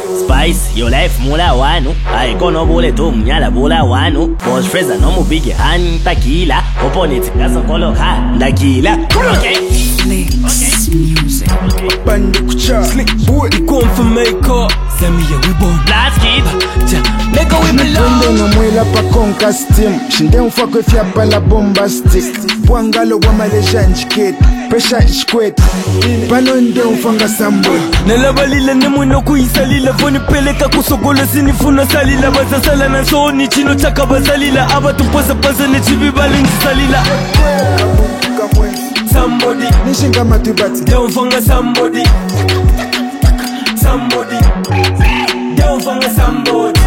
Spice, your life mula wanu. I kono bole to mnyala bula wanu. Boss Freza no mu big hand takila. Opponent kasa kolo ha ndakila. Okay. Flex music. Bandi kucha Slick boy Come for makeup. Send me a we born. Last kid. Make a we belong. Twende na mwela pa konka steam Shinde mfakwe fiapa la bombastic Bwangalo wa Malaysia njiketi Pesha ishkweti Palonde mfanga sambol Nalabalila nemweno kuisalila Foni peleka kusogolo sinifuna salila Bazasala na sooni chino chaka bazalila Aba tuposa pasa ne chibi balingi salila Somebody Nishinga matibati Deo mfanga somebody Somebody Deo mfanga somebody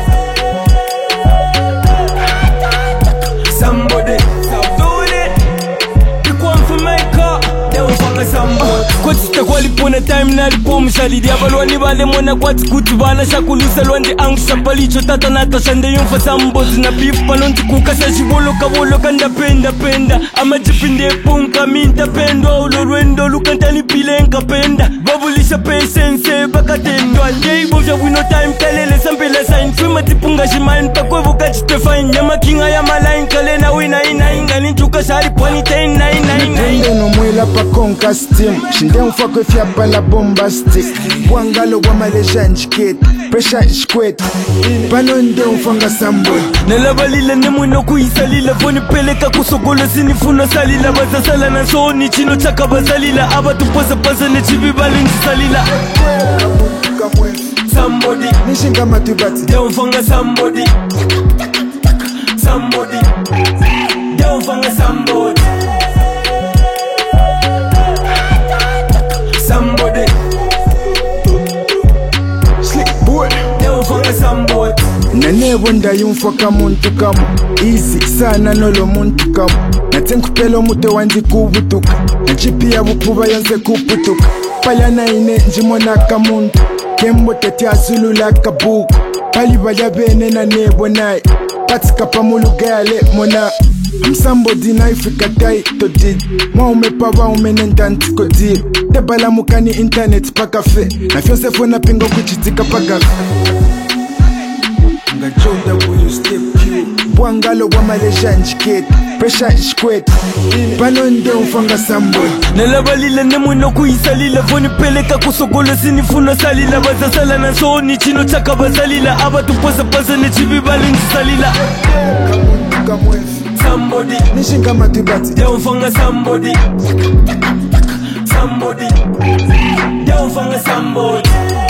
Somebody do it. You come for make up. Deo mfanga somebody Kwa chita kwa lipona time na lipo mshalidi Abalwani bale mwana kwa tikuti bana Shakulusa lwandi angu shapalicho Tata nata shande yunfa somebody Na beef palonti kukasha shibolo kabolo Kanda penda penda Ama jipinde punka minta pendwa Ulorwendo lukantani pile nka penda Babulisha patience baka tendwa Njei bovya wino time kalele Sampela sign Swima tipunga shimain Pakwevo kachite fine Nyama kinga ya malain Kalena wina ina inga Ninchuka shari pwani ten na ina inga Twende na mwela pa konka steam Shinde mfakwe fiapa la bombastic Bwangalo wa Malaysia njiketi Pesha ishkweti Palonde mfanga sambol Nalabalila nemweno kuisalila Foni peleka kusogolo sinifuna salila Bazasala na sooni chino chaka bazalila Aba tuposa pasa ne chibi balingi salila Somebody Nishinga matibati Deo mfanga somebody Somebody Deo mfanga somebody Somebody Slick boy Deo mfanga somebody Nanebo ndayumfaka muntu kamu Easy sana nolo muntu kamu Natenkupela omute wandi kubutuka Nachipi ya bupuba yonse kuputuka Palana ine njimona kamuntu Kembo tete azulula kabuku Pali bala bene na nebo nai Patika pamulugale mona I'm somebody na ifika tai to did Mwa umepava umenendanti kodiro Tebala mukani internet paka fe Na fyonse fona pingo kuchitika paka Ngajonda boy you step pure Bwangalo wa Malaysia njiketi Pesha ishkweti Palonde mfanga sambol Nalabalila nemweno kuisalila Foni peleka kusogolo sinifuna salila Bazasala na sooni chino chaka bazalila Aba tuposa pasa ne chibi balingi salila Somebody Nishinga matibati Deo mfanga somebody Somebody Deo mfanga somebody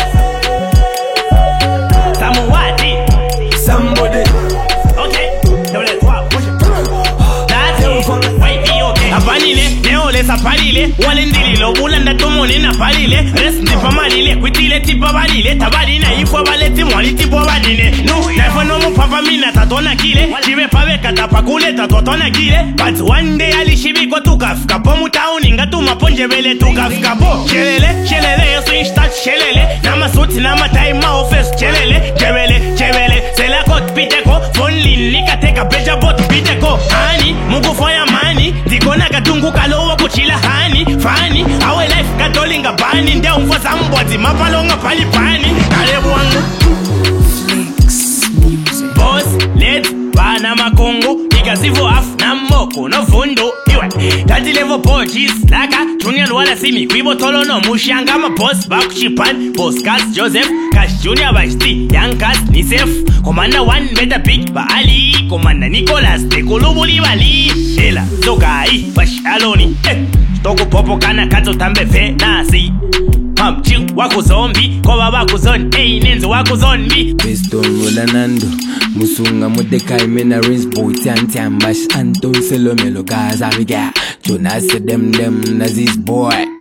Samuwati. Somebody Okay. Double 3. That's it. Wait, be okay. Apanile, neole sapalile. Walendililo, bulanda tomone na palile. Resti pamalile, kwitile tipa balile. Tabalina ifwa baleti mwali tipo badine. No, never no mu papa mina tatona kile. Chibe pave katapakule tatotona kile. But one day alishibiko tukafika po mutauni ngatuma ponje bele tukafika po. Shelele, switch touch shelele. Nama suti nama time office shelele. Chebele, sela kot piteko. Fonli nikateka beja bot piteko. Hani, mungu foya mani. Dikona katungu kalowa kuchila hani. Fani, awe life katolinga bani. Nde umfwa sambwazi mapalonga pali pani. Kalebu wangu Flex music. Boss, let's bana makongo. Ikasivo af na moko no fundo. Iwe, tati levo porchis. Laka, Junior wala simi. Kwibo tolo no mushanga ma boss. Bakuchipan, boss Cass Joseph. Cash Junior Bashti. Young Cass ni safe. Commander one better pick ba Ali. Commander Nicholas. Tekolubuli bali. Ela, Zogai, Bash Aloni. Toko popo kana kato tambe fe nasi. Chill, wako zombie, koba wako zone, nenzo wako zombie. Piston rola nando, musunga mudekai mena rinse boy tiam bash Anton Selomelo guys abiga. Jonas dem nazis boy.